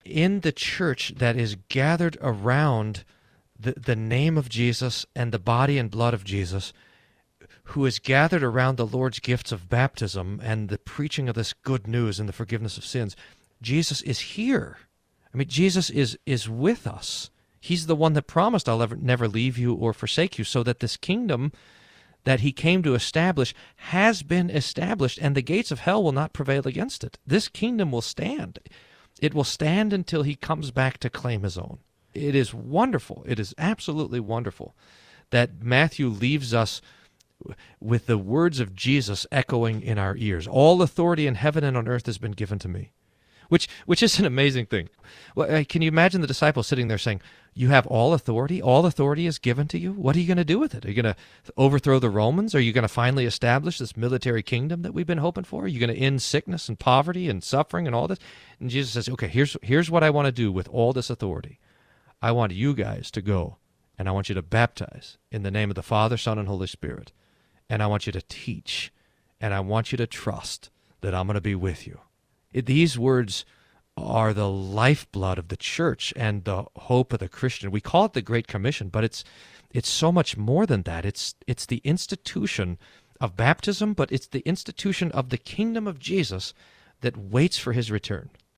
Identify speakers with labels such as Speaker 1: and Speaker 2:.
Speaker 1: in the church that is gathered around the name of Jesus and the body and blood of Jesus, who is gathered around the Lord's gifts of baptism and the preaching of this good news and the forgiveness of sins, Jesus is here. I mean, Jesus is with us. He's the one that promised, I'll never leave you or forsake you, so that this kingdom that he came to establish has been established, and the gates of hell will not prevail against it. This kingdom will stand. It will stand until he comes back to claim his own. It is wonderful. It is absolutely wonderful that Matthew leaves us with the words of Jesus echoing in our ears. All authority in heaven and on earth has been given to me. Which is an amazing thing. Well, can you imagine the disciples sitting there saying, you have all authority? All authority is given to you? What are you going to do with it? Are you going to overthrow the Romans? Are you going to finally establish this military kingdom that we've been hoping for? Are you going to end sickness and poverty and suffering and all this? And Jesus says, okay, here's what I want to do with all this authority. I want you guys to go, and I want you to baptize in the name of the Father, Son, and Holy Spirit. And I want you to teach, and I want you to trust that I'm going to be with you. These words are the lifeblood of the church and the hope of the Christian. We call it the Great Commission, but it's so much more than that. It's the institution of baptism, but it's the institution of the kingdom of Jesus that waits for his return.